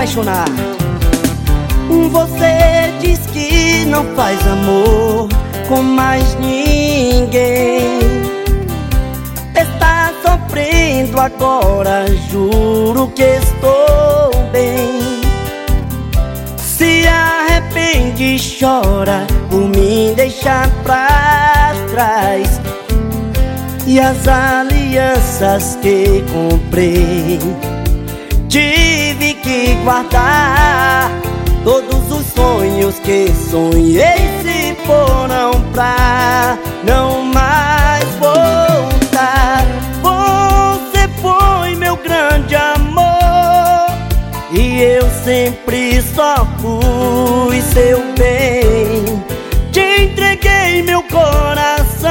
apaixonar. Você diz que não faz amor com mais ninguém. Está sofrendo agora, juro que estou bem. Se arrepende e chora por me deixar pra trás. E as alianças que comprei, tive que guardar. Todos os sonhos que sonhei se foram pra não mais voltar. Você foi meu grande amor e eu sempre só fui seu bem. Te entreguei meu coração.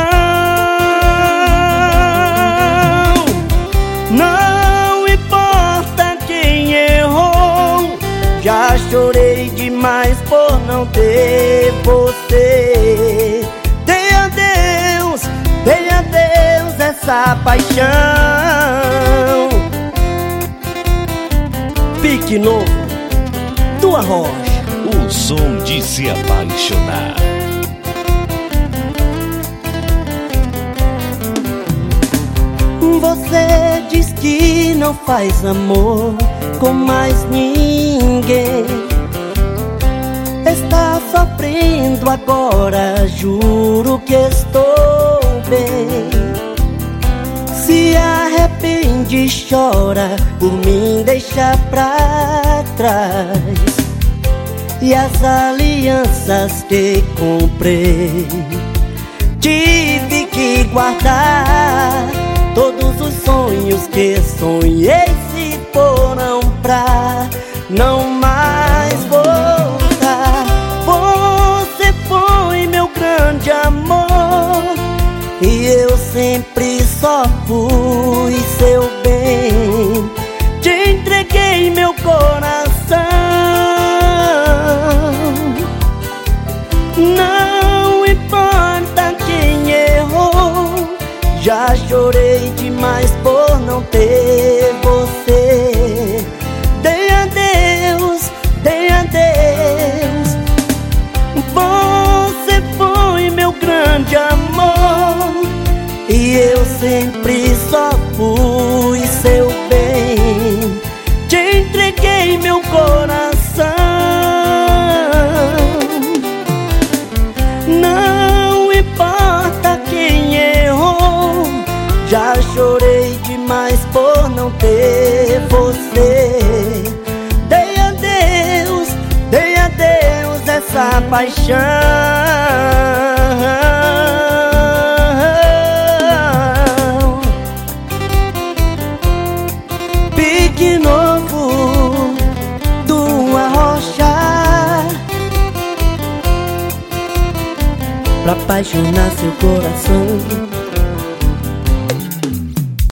Não importa quem errou, já chorei demais por não ter você. Dei a Deus essa paixão. Pique Novo, Tua Rocha. O som de se apaixonar. Você diz que não faz amor com mais ninguém. Está sofrendo agora, juro que estou bem. Se arrepende e chora por me deixar pra trás. E as alianças que comprei, tive que guardar. Todos os sonhos que sonhei se foram pra não mais voltar. Você foi meu grande amor e eu sempre só fui seu bem. Te entreguei meu coração. Não importa quem errou, já chorei demais por não ter você. Dei a Deus. Você foi meu grande amor e eu sempre só fui seu bem. Te entreguei meu coração. Não importa quem errou, já chorei demais por não ter você. Dei a Deus essa paixão. Pique Novo, Tua Rocha, pra apaixonar seu coração.